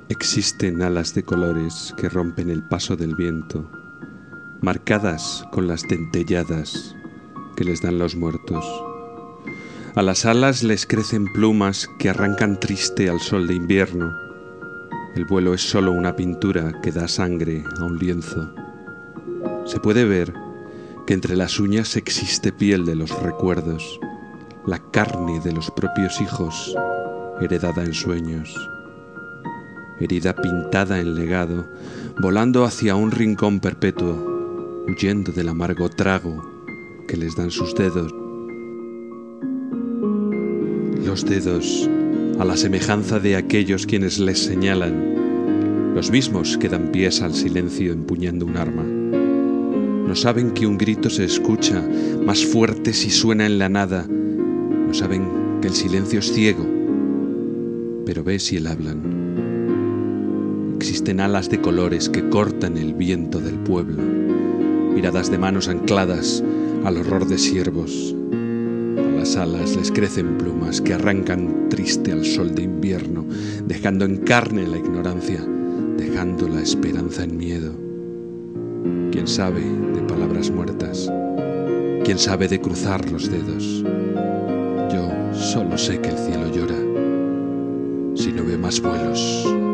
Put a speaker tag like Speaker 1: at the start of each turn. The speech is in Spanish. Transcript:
Speaker 1: Existen alas de colores que rompen el paso del viento, marcadas con las dentelladas que les dan los muertos. A las alas les crecen plumas que arrancan triste al sol de invierno. El vuelo es solo una pintura que da sangre a un lienzo. Se puede ver que entre las uñas existe piel de los recuerdos, la carne de los propios hijos, heredada en sueños. Herida pintada en legado, volando hacia un rincón perpetuo, huyendo del amargo trago que les dan sus dedos. Los dedos, a la semejanza de aquellos quienes les señalan, los mismos que dan pies al silencio empuñando un arma. No saben que un grito se escucha más fuerte si suena en la nada. No saben que el silencio es ciego, pero ve si él hablan. Existen alas de colores que cortan el viento del pueblo, miradas de manos ancladas al horror de siervos. A las alas les crecen plumas que arrancan triste al sol de invierno, dejando en carne la ignorancia, dejando la esperanza en miedo. ¿Quién sabe de palabras muertas? ¿Quién sabe de cruzar los dedos? Yo solo sé que el cielo llora si no ve más vuelos.